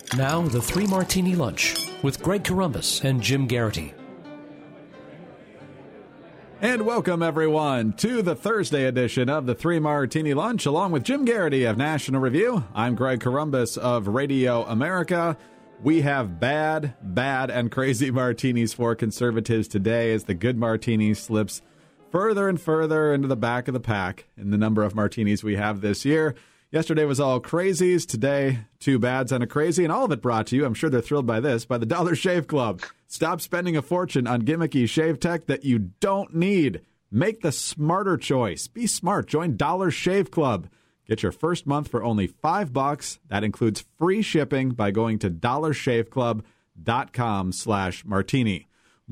Now, the Three Martini Lunch with Greg Corombos and Jim Garrity. And welcome, everyone, to the Thursday edition of the Three Martini Lunch, along with Jim Garrity of National Review. I'm Greg Corombos of Radio America. We have bad, and crazy martinis for conservatives today as the good martini slips further and further into the back of the pack in the number of martinis we have this year. Yesterday was all crazies. Today, two bads and a crazy, and all of it brought to you, I'm sure they're thrilled by this, by the Dollar Shave Club. Stop spending a fortune on gimmicky shave tech that you don't need. Make the smarter choice. Be smart. Join Dollar Shave Club. Get your first month for only $5. That includes free shipping by going to dollarshaveclub.com/martini.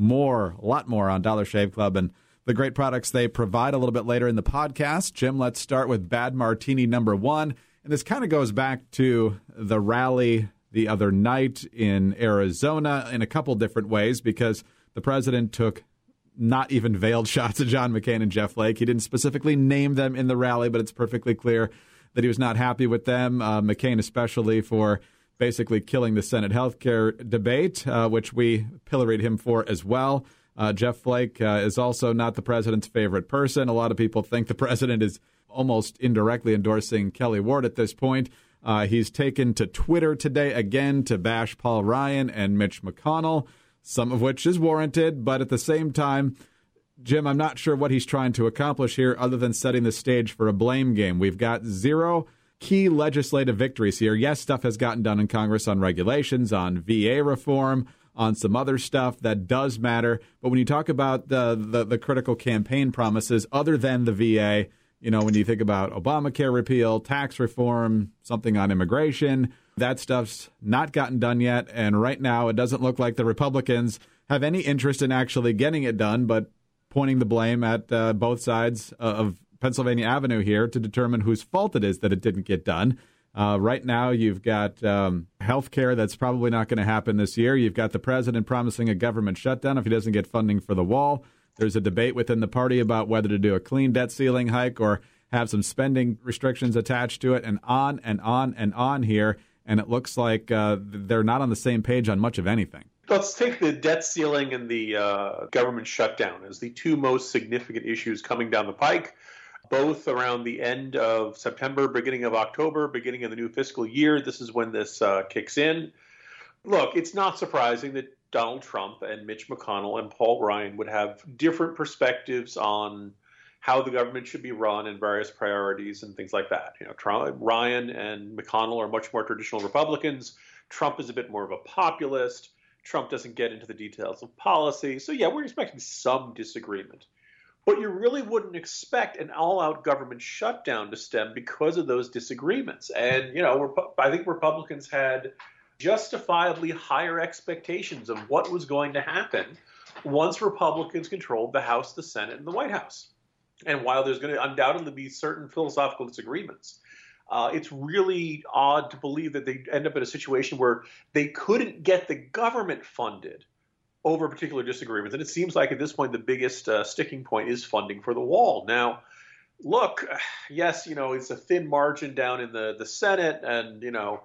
A lot more on Dollar Shave Club and the great products they provide a little bit later in the podcast. Jim, let's start with bad martini number one. And this kind of goes back to the rally the other night in Arizona in a couple different ways, because the president took not even veiled shots at John McCain and Jeff Flake. He didn't specifically name them in the rally, but it's perfectly clear that he was not happy with them, McCain especially, for basically killing the Senate healthcare debate, which we pilloried him for as well. Jeff Flake is also not the president's favorite person. A lot of people think the president is almost indirectly endorsing Kelly Ward at this point. He's taken to Twitter today again to bash Paul Ryan and Mitch McConnell, some of which is warranted. But at the same time, Jim, I'm not sure what he's trying to accomplish here other than setting the stage for a blame game. We've got zero key legislative victories here. Yes, stuff has gotten done in Congress on regulations, on VA reform, on some other stuff that does matter. But when you talk about the critical campaign promises, other than the VA, you know, when you think about Obamacare repeal, tax reform, something on immigration, that stuff's not gotten done yet. And right now, it doesn't look like the Republicans have any interest in actually getting it done, but pointing the blame at both sides of Pennsylvania Avenue here to determine whose fault it is that it didn't get done. Right now, you've got health care that's probably not going to happen this year. You've got the president promising a government shutdown if he doesn't get funding for the wall. There's a debate within the party about whether to do a clean debt ceiling hike or have some spending restrictions attached to it, and on and on and on here. And it looks like they're not on the same page on much of anything. Let's take the debt ceiling and the government shutdown as the two most significant issues coming down the pike, both around the end of September, beginning of October, beginning of the new fiscal year. This is when this kicks in. Look, it's not surprising that Donald Trump and Mitch McConnell and Paul Ryan would have different perspectives on how the government should be run and various priorities and things like that. You know, Ryan and McConnell are much more traditional Republicans. Trump is a bit more of a populist. Trump doesn't get into the details of policy. So, yeah, we're expecting some disagreement. But you really wouldn't expect an all-out government shutdown to stem because of those disagreements. And, you know, I think Republicans had justifiably higher expectations of what was going to happen once Republicans controlled the House, the Senate, and the White House. And while there's going to undoubtedly be certain philosophical disagreements, it's really odd to believe that they end up in a situation where they couldn't get the government funded over particular disagreements. And it seems like at this point, the biggest sticking point is funding for the wall. Now, look, yes, you know, it's a thin margin down in the Senate, and, you know,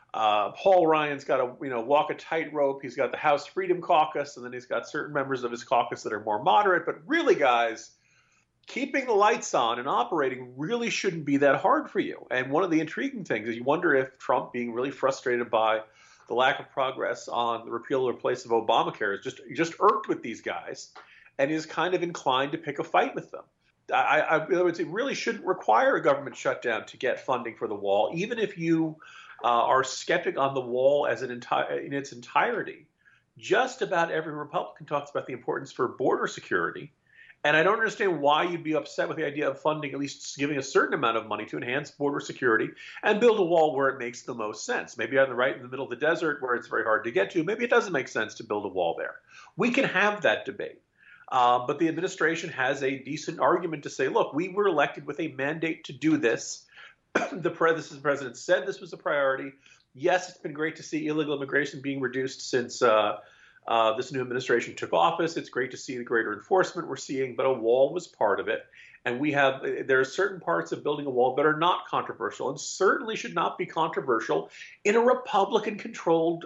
Paul Ryan's got to, you know, walk a tightrope. He's got the House Freedom Caucus, and then he's got certain members of his caucus that are more moderate. But really, guys, keeping the lights on and operating really shouldn't be that hard for you. And one of the intriguing things is you wonder if Trump, being really frustrated by the lack of progress on the repeal or replace of Obamacare, is just irked with these guys and is kind of inclined to pick a fight with them. In other words, it really shouldn't require a government shutdown to get funding for the wall, even if you are skeptic on the wall as in its entirety. Just about every Republican talks about the importance for border security. And I don't understand why you'd be upset with the idea of funding, at least giving a certain amount of money to enhance border security and build a wall where it makes the most sense. Maybe on the right in the middle of the desert where it's very hard to get to. Maybe it doesn't make sense to build a wall there. We can have that debate. But the administration has a decent argument to say, look, we were elected with a mandate to do this. The president said this was a priority. Yes, it's been great to see illegal immigration being reduced since this new administration took office. It's great to see the greater enforcement we're seeing, but a wall was part of it. And there are certain parts of building a wall that are not controversial and certainly should not be controversial in a Republican-controlled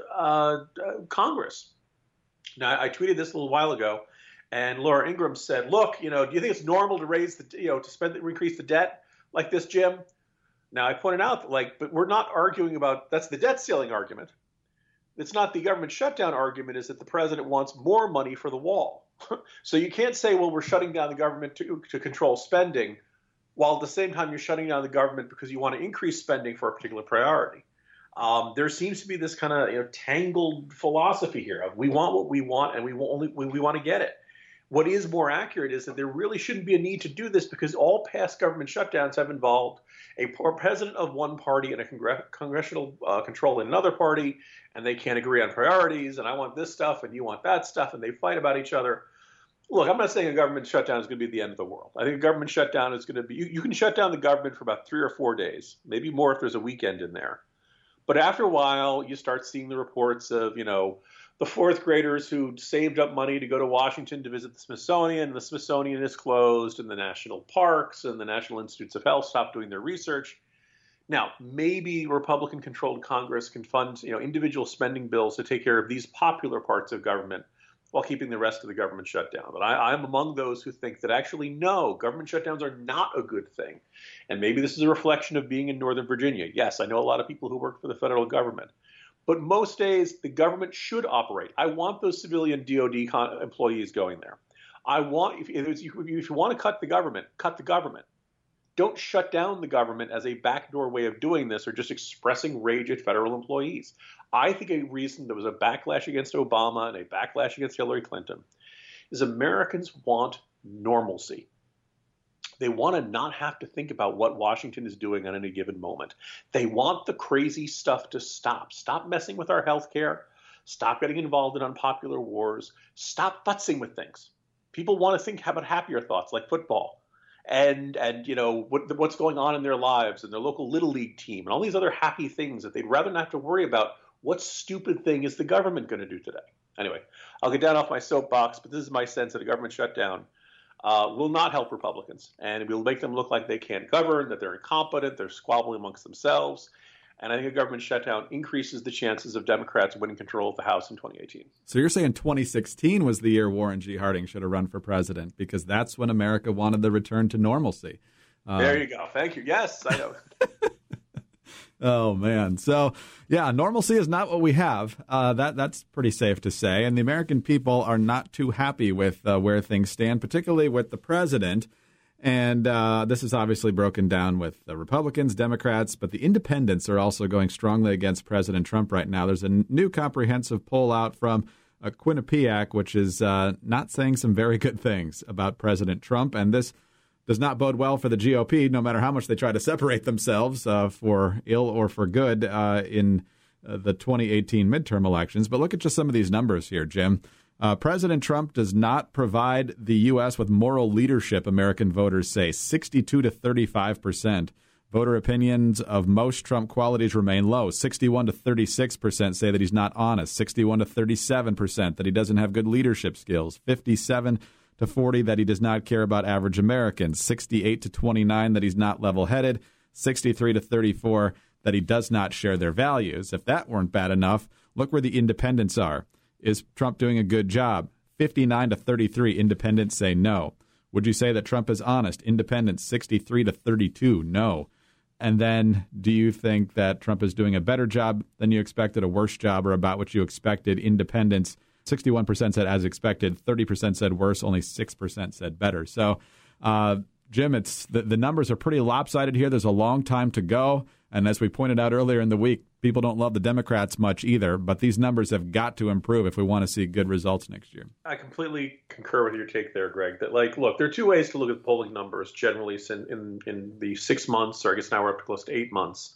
Congress. Now, I tweeted this a little while ago, and Laura Ingraham said, "Look, do you think it's normal to increase the debt like this, Jim?" Now, I pointed out that, but we're not arguing about that's the debt ceiling argument. It's not the government shutdown argument. Is that the president wants more money for the wall? So you can't say, well, we're shutting down the government to control spending, while at the same time you're shutting down the government because you want to increase spending for a particular priority. There seems to be this kind of tangled philosophy here of we want what we want and we want to get it. What is more accurate is that there really shouldn't be a need to do this because all past government shutdowns have involved a president of one party and a congressional control in another party, and they can't agree on priorities, and I want this stuff and you want that stuff, and they fight about each other. Look, I'm not saying a government shutdown is going to be the end of the world. I think a government shutdown is going to be you can shut down the government for about 3 or 4 days, maybe more if there's a weekend in there. But after a while, you start seeing the reports of, the fourth graders who saved up money to go to Washington to visit the Smithsonian. The Smithsonian is closed, and the national parks and the National Institutes of Health stopped doing their research. Now, maybe Republican-controlled Congress can fund, individual spending bills to take care of these popular parts of government while keeping the rest of the government shut down. But I'm among those who think that actually, no, government shutdowns are not a good thing. And maybe this is a reflection of being in Northern Virginia. Yes, I know a lot of people who work for the federal government. But most days, the government should operate. I want those civilian DOD employees going there. I want, if you want to cut the government, cut the government. Don't shut down the government as a backdoor way of doing this or just expressing rage at federal employees. I think a reason there was a backlash against Obama and a backlash against Hillary Clinton is Americans want normalcy. They want to not have to think about what Washington is doing on any given moment. They want the crazy stuff to stop. Stop messing with our health care. Stop getting involved in unpopular wars. Stop futzing with things. People want to think about happier thoughts like football and what's going on in their lives and their local Little League team and all these other happy things that they'd rather not have to worry about. What stupid thing is the government going to do today? Anyway, I'll get down off my soapbox, but this is my sense that a government shutdown will not help Republicans, and it will make them look like they can't govern, that they're incompetent, they're squabbling amongst themselves. And I think a government shutdown increases the chances of Democrats winning control of the House in 2018. So you're saying 2016 was the year Warren G. Harding should have run for president because that's when America wanted the return to normalcy. There you go. Thank you. Yes, I know. Oh, man. So, yeah, normalcy is not what we have. That's pretty safe to say. And the American people are not too happy with where things stand, particularly with the president. And this is obviously broken down with the Republicans, Democrats, but the independents are also going strongly against President Trump right now. There's a new comprehensive poll out from Quinnipiac, which is not saying some very good things about President Trump. And this does not bode well for the GOP, no matter how much they try to separate themselves for ill or for good in the 2018 midterm elections. But look at just some of these numbers here, Jim. President Trump does not provide the U.S. with moral leadership, American voters say, 62 to 35%. Voter opinions of most Trump qualities remain low. 61 to 36% say that he's not honest. 61 to 37% that he doesn't have good leadership skills. 57 to 40 that he does not care about average Americans. 68 to 29 that he's not level-headed. 63 to 34 that he does not share their values. If that weren't bad enough, look where the independents are. Is Trump doing a good job? 59 to 33 independents say no. Would you say that Trump is honest? Independents 63 to 32, no. And then do you think that Trump is doing a better job than you expected, a worse job, or about what you expected? Independents, 61% said as expected, 30% said worse, only 6% said better. So, Jim, it's the numbers are pretty lopsided here. There's a long time to go. And as we pointed out earlier in the week, people don't love the Democrats much either. But these numbers have got to improve if we want to see good results next year. I completely concur with your take there, Greg. That, look, there are two ways to look at polling numbers generally in the 6 months, or I guess now we're up to close to 8 months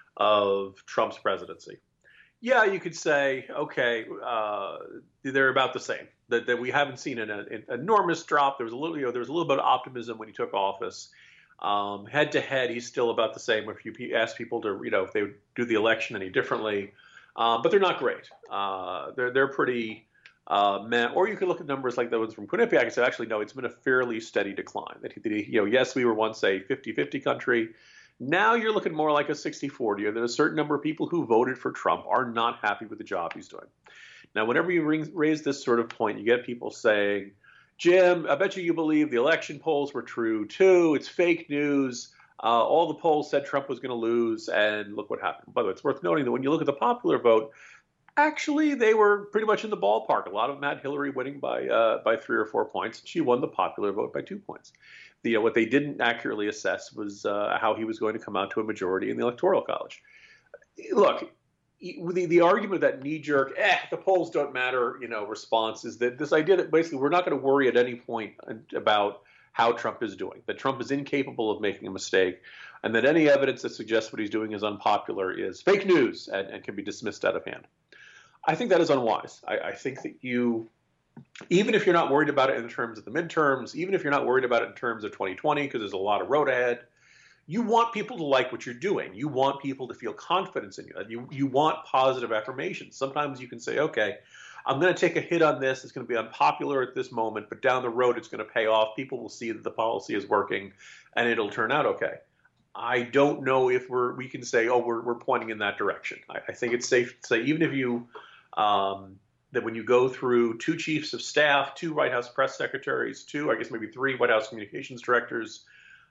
of Trump's presidency. Yeah, you could say, okay, they're about the same. That we haven't seen an enormous drop. There was a little bit of optimism when he took office. Head to head, he's still about the same. If you ask people to, if they would do the election any differently, but they're not great. They're pretty Or you could look at numbers like the ones from Quinnipiac and say, actually, no, it's been a fairly steady decline. Yes, we were once a 50-50 country. Now you're looking more like a 60-40, or that a certain number of people who voted for Trump are not happy with the job he's doing. Now, whenever you raise this sort of point, you get people saying, Jim, I bet you believe the election polls were true, too. It's fake news. All the polls said Trump was going to lose, and look what happened. By the way, it's worth noting that when you look at the popular vote, actually, they were pretty much in the ballpark. A lot of them had Hillary winning by 3 or 4 points. She won the popular vote by 2 points. What they didn't accurately assess was how he was going to come out to a majority in the Electoral College. Look, the argument that knee-jerk, the polls don't matter, response is that this idea that basically we're not going to worry at any point about how Trump is doing, that Trump is incapable of making a mistake, and that any evidence that suggests what he's doing is unpopular is fake news and can be dismissed out of hand. I think that is unwise. I think that even if you're not worried about it in terms of the midterms, even if you're not worried about it in terms of 2020, because there's a lot of road ahead, you want people to like what you're doing. You want people to feel confidence in you. You want positive affirmations. Sometimes you can say, okay, I'm going to take a hit on this. It's going to be unpopular at this moment, but down the road, it's going to pay off. People will see that the policy is working, and it'll turn out okay. I don't know if we can say, we're pointing in that direction. I think it's safe to say, even if you that when you go through 2 chiefs of staff, 2 White House press secretaries, 2, I guess maybe 3 White House communications directors,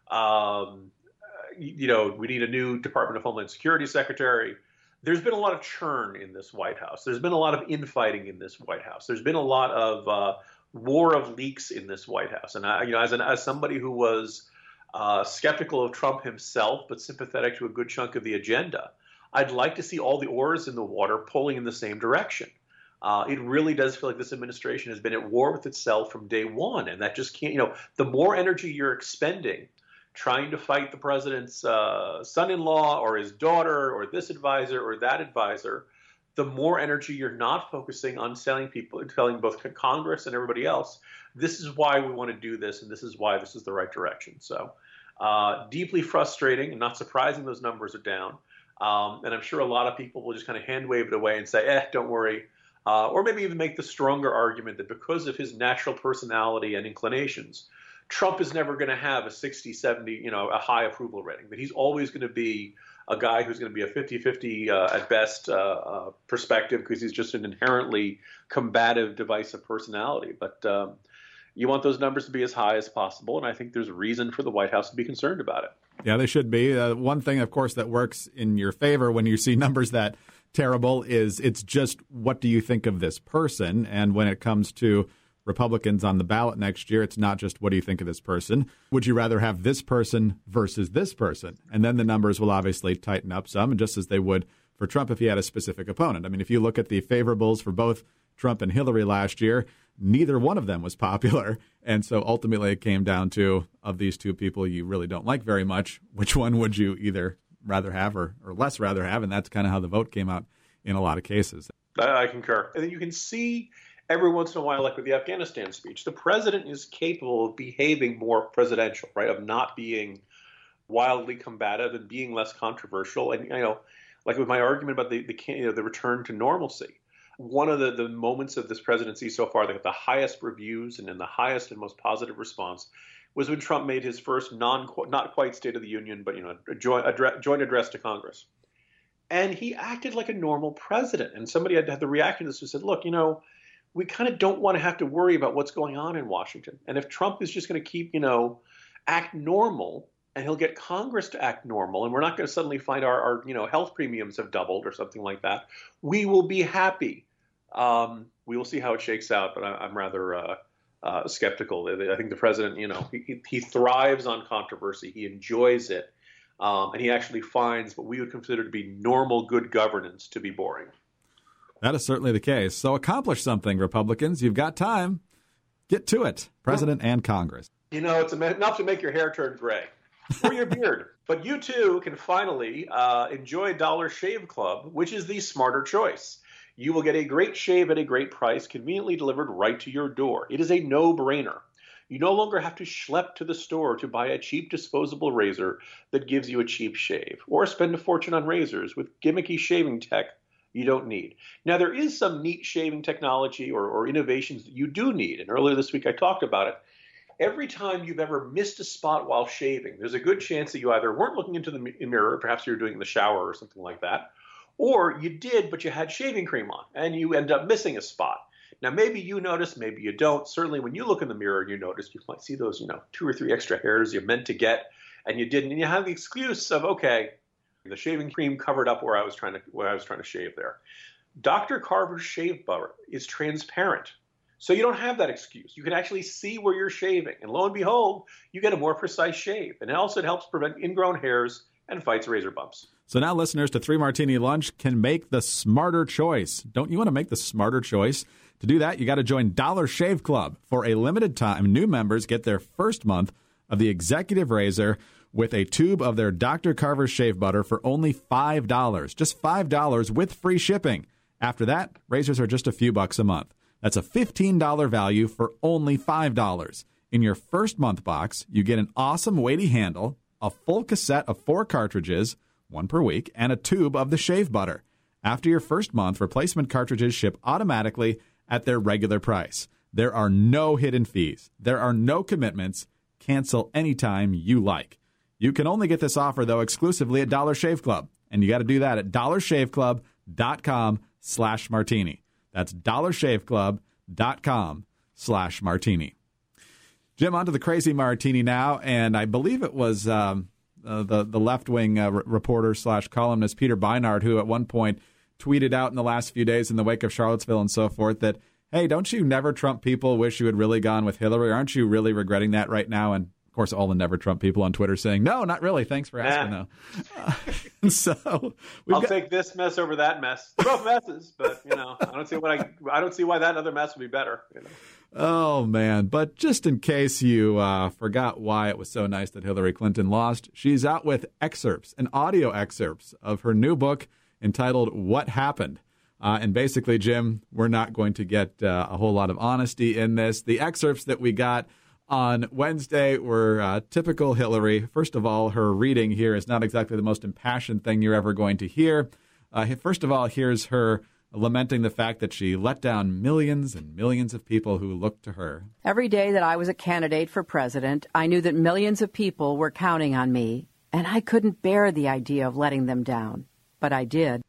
we need a new Department of Homeland Security secretary. There's been a lot of churn in this White House. There's been a lot of infighting in this White House. There's been a lot of war of leaks in this White House. And as somebody who was skeptical of Trump himself, but sympathetic to a good chunk of the agenda, I'd like to see all the oars in the water pulling in the same direction. It really does feel like this administration has been at war with itself from day one, and that just can't. The more energy you're expending trying to fight the president's son-in-law or his daughter or this advisor or that advisor, the more energy you're not focusing on telling both Congress and everybody else, this is why we want to do this, and this is why this is the right direction. So deeply frustrating, and not surprising those numbers are down. And I'm sure a lot of people will just kind of hand wave it away and say, don't worry. Or maybe even make the stronger argument that because of his natural personality and inclinations, Trump is never going to have a 60, 70, a high approval rating, that he's always going to be a guy who's going to be a 50-50 at best perspective because he's just an inherently combative, divisive personality. But you want those numbers to be as high as possible, and I think there's reason for the White House to be concerned about it. Yeah, they should be. One thing, of course, that works in your favor when you see numbers that terrible is it's just what do you think of this person? And when it comes to Republicans on the ballot next year, it's not just what do you think of this person? Would you rather have this person versus this person? And then the numbers will obviously tighten up some, just as they would for Trump if he had a specific opponent. I mean, if you look at the favorables for both Trump and Hillary last year, neither one of them was popular. And so ultimately it came down to, of these 2 people you really don't like very much, which one would you either rather have or less rather have? And that's kind of how the vote came out in a lot of cases. I concur. And you can see every once in a while, like with the Afghanistan speech, the president is capable of behaving more presidential, right, of not being wildly combative and being less controversial. And, like with my argument about the return to normalcy, one of the moments of this presidency so far that got the highest reviews and the highest and most positive response was when Trump made his first not quite State of the Union, but a joint address to Congress. And he acted like a normal president. And somebody had the reaction to this who said, look, we kind of don't want to have to worry about what's going on in Washington. And if Trump is just going to keep, act normal, and he'll get Congress to act normal, and we're not going to suddenly find our health premiums have doubled or something like that, we will be happy. We will see how it shakes out, but I'm rather skeptical. I think the president, he thrives on controversy. He enjoys it. And he actually finds what we would consider to be normal good governance to be boring. That is certainly the case. So accomplish something, Republicans. You've got time. Get to it, President and Congress. It's enough to make your hair turn gray or your beard. But you, too, can finally enjoy Dollar Shave Club, which is the smarter choice. You will get a great shave at a great price, conveniently delivered right to your door. It is a no-brainer. You no longer have to schlep to the store to buy a cheap disposable razor that gives you a cheap shave, or spend a fortune on razors with gimmicky shaving tech you don't need. Now, there is some neat shaving technology or innovations that you do need. And earlier this week, I talked about it. Every time you've ever missed a spot while shaving, there's a good chance that you either weren't looking into the mirror, perhaps you were doing it in the shower or something like that, or you did, but you had shaving cream on, and you end up missing a spot. Now, maybe you notice, maybe you don't. Certainly, when you look in the mirror and you notice, you might see those, 2 or 3 extra hairs you meant to get, and you didn't. And you have the excuse of, okay, the shaving cream covered up where I was trying to shave there. Dr. Carver's shave butter is transparent, so you don't have that excuse. You can actually see where you're shaving, and lo and behold, you get a more precise shave. And also, it helps prevent ingrown hairs and fights razor bumps. So now listeners to 3 Martini Lunch can make the smarter choice. Don't you want to make the smarter choice? To do that, you got to join Dollar Shave Club. For a limited time, new members get their first month of the Executive Razor with a tube of their Dr. Carver's shave butter for only $5. Just $5 with free shipping. After that, razors are just a few bucks a month. That's a $15 value for only $5. In your first month box, you get an awesome weighty handle, a full cassette of 4 cartridges, 1 per week, and a tube of the shave butter. After your first month, replacement cartridges ship automatically at their regular price. There are no hidden fees. There are no commitments. Cancel anytime you like. You can only get this offer, though, exclusively at Dollar Shave Club. And you got to do that at dollarshaveclub.com/martini. That's dollarshaveclub.com/martini. Jim, on to the crazy martini now. And I believe it was the left-wing reporter / columnist Peter Beinart who at one point tweeted out in the last few days in the wake of Charlottesville and so forth that, hey, don't you never Trump people wish you had really gone with Hillary? Aren't you really regretting that right now? And, of course, all the never Trump people on Twitter saying, no, not really. Thanks for asking, though. So I'll take this mess over that mess. They're both messes, but, I don't see why that other mess would be better. Oh, man. But just in case you forgot why it was so nice that Hillary Clinton lost, she's out with excerpts and audio excerpts of her new book entitled What Happened? And basically, Jim, we're not going to get a whole lot of honesty in this. The excerpts that we got on Wednesday were typical Hillary. First of all, her reading here is not exactly the most impassioned thing you're ever going to hear. First of all, here's her lamenting the fact that she let down millions and millions of people who looked to her. Every day that I was a candidate for president, I knew that millions of people were counting on me, and I couldn't bear the idea of letting them down. But I did.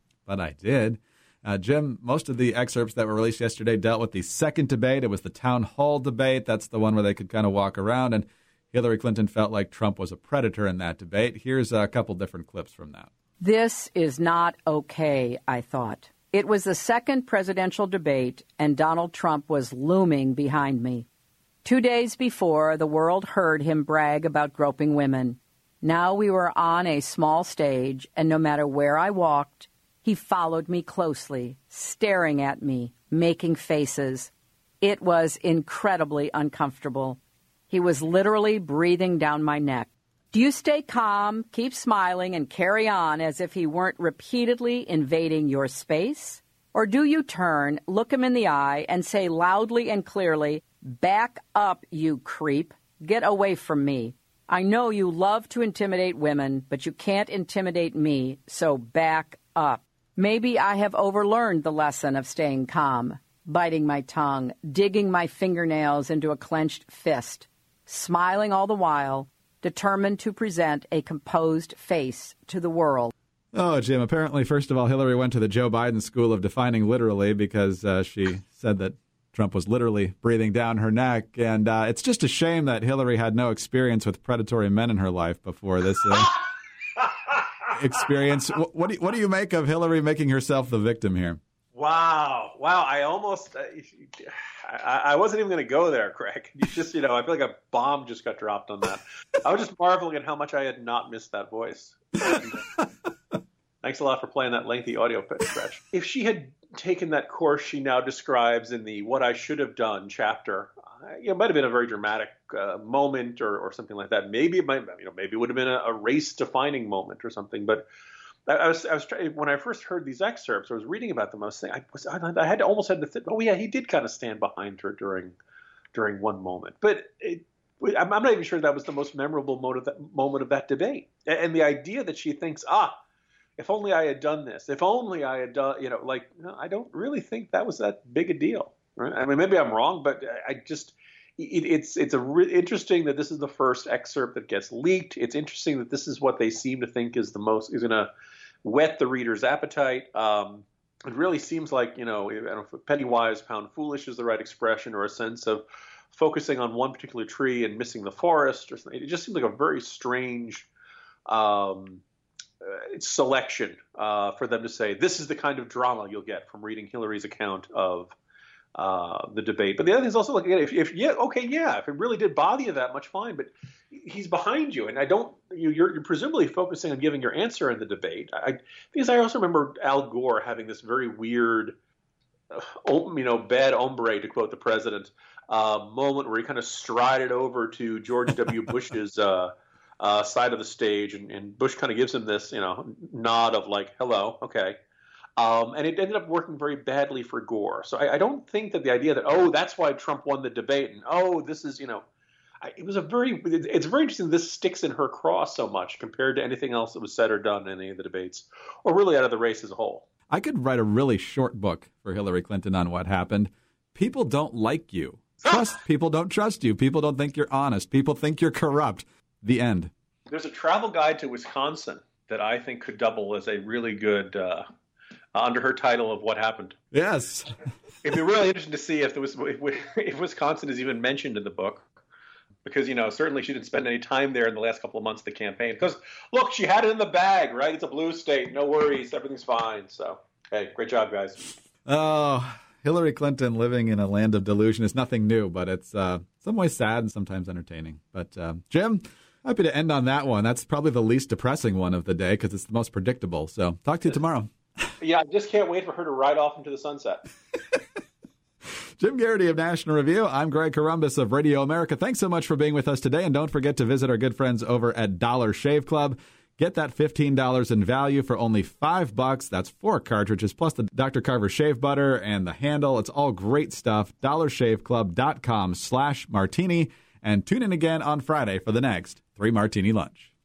Jim, most of the excerpts that were released yesterday dealt with the second debate. It was the town hall debate. That's the one where they could kind of walk around. And Hillary Clinton felt like Trump was a predator in that debate. Here's a couple different clips from that. This is not okay, I thought. It was the second presidential debate, and Donald Trump was looming behind me. 2 days before, the world heard him brag about groping women. Now we were on a small stage, and no matter where I walked, he followed me closely, staring at me, making faces. It was incredibly uncomfortable. He was literally breathing down my neck. Do you stay calm, keep smiling, and carry on as if he weren't repeatedly invading your space? Or do you turn, look him in the eye, and say loudly and clearly, "Back up, you creep. Get away from me. I know you love to intimidate women, but you can't intimidate me, so back up." Maybe I have overlearned the lesson of staying calm, biting my tongue, digging my fingernails into a clenched fist, smiling all the while, determined to present a composed face to the world. Oh, Jim, apparently, first of all, Hillary went to the Joe Biden school of defining literally because she said that Trump was literally breathing down her neck. And it's just a shame that Hillary had no experience with predatory men in her life before this experience. What do you make of Hillary making herself the victim here? Wow. I almost, I wasn't even going to go there, Craig. You just, I feel like a bomb just got dropped on that. I was just marveling at how much I had not missed that voice. Thanks a lot for playing that lengthy audio stretch. If she had taken that course she now describes in the What I Should Have Done chapter, it might have been a very dramatic moment or something like that. Maybe it might, maybe it would have been a race-defining moment or something. But I was when I first heard these excerpts, I was reading about them. I was saying I had to think, oh yeah, he did kind of stand behind her during one moment. But I'm not even sure that was the most memorable moment of that debate. And the idea that she thinks, if only I had done this, if only I had done, no, I don't really think that was that big a deal. Right? I mean, maybe I'm wrong, but I just, it's interesting that this is the first excerpt that gets leaked. It's interesting that this is what they seem to think is is going to whet the reader's appetite. It really seems like, I don't know if penny wise, pound foolish is the right expression, or a sense of focusing on one particular tree and missing the forest, or something. It just seems like a very strange selection for them to say this is the kind of drama you'll get from reading Hillary's account of the debate. But the other thing is also, like, if it really did bother you that much, fine, but he's behind you, and you're presumably focusing on giving your answer in the debate. Because I also remember Al Gore having this very weird, bad hombre, to quote the president, moment where he kind of strided over to George W. Bush's side of the stage, and Bush kind of gives him this, nod of like, hello, okay. And it ended up working very badly for Gore. So I don't think that the idea that, that's why Trump won the debate, and this is, it's very interesting this sticks in her craw so much compared to anything else that was said or done in any of the debates, or really out of the race as a whole. I could write a really short book for Hillary Clinton on what happened. People don't like you. People don't trust you. People don't think you're honest. People think you're corrupt. The end. There's a travel guide to Wisconsin that I think could double as a really good under her title of What Happened. Yes. It'd be really interesting to see if Wisconsin is even mentioned in the book, because, certainly she didn't spend any time there in the last couple of months of the campaign. Because, look, she had it in the bag, right? It's a blue state. No worries. Everything's fine. So, hey, great job, guys. Oh, Hillary Clinton living in a land of delusion is nothing new, but it's some ways sad and sometimes entertaining. But, Jim, happy to end on that one. That's probably the least depressing one of the day because it's the most predictable. So talk to you tomorrow. Yeah, I just can't wait for her to ride off into the sunset. Jim Garrity of National Review. I'm Greg Corombos of Radio America. Thanks so much for being with us today. And don't forget to visit our good friends over at Dollar Shave Club. Get that $15 in value for only $5. That's 4 cartridges, plus the Dr. Carver shave butter and the handle. It's all great stuff. DollarShaveClub.com/martini. And tune in again on Friday for the next 3 Martini Lunch.